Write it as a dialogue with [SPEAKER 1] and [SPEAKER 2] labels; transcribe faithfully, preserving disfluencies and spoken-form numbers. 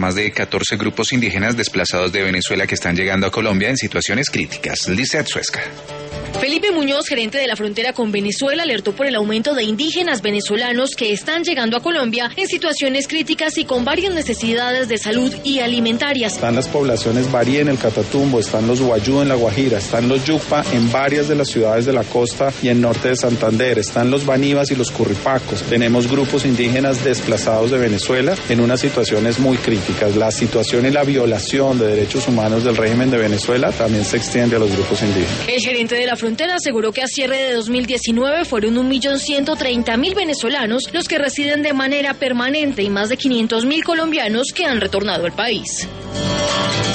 [SPEAKER 1] Más de catorce grupos indígenas desplazados de Venezuela que están llegando a Colombia en situaciones críticas. Lizeth Suesca.
[SPEAKER 2] Felipe Muñoz, gerente de la frontera con Venezuela, alertó por el aumento de indígenas venezolanos que están llegando a Colombia en situaciones críticas y con varias necesidades de salud y alimentarias.
[SPEAKER 3] Están las poblaciones Barí en el Catatumbo, están los Guayú en La Guajira, están los Yupa en varias de las ciudades de la costa y en norte de Santander, están los Banivas y los Curripacos. Tenemos grupos indígenas desplazados de Venezuela en unas situaciones muy críticas. La situación y la violación de derechos humanos del régimen de Venezuela también se extiende a los grupos indígenas.
[SPEAKER 2] El gerente de la frontera aseguró que a cierre de dos mil diecinueve fueron un millón ciento treinta mil venezolanos los que residen de manera permanente y más de quinientos mil colombianos que han retornado al país.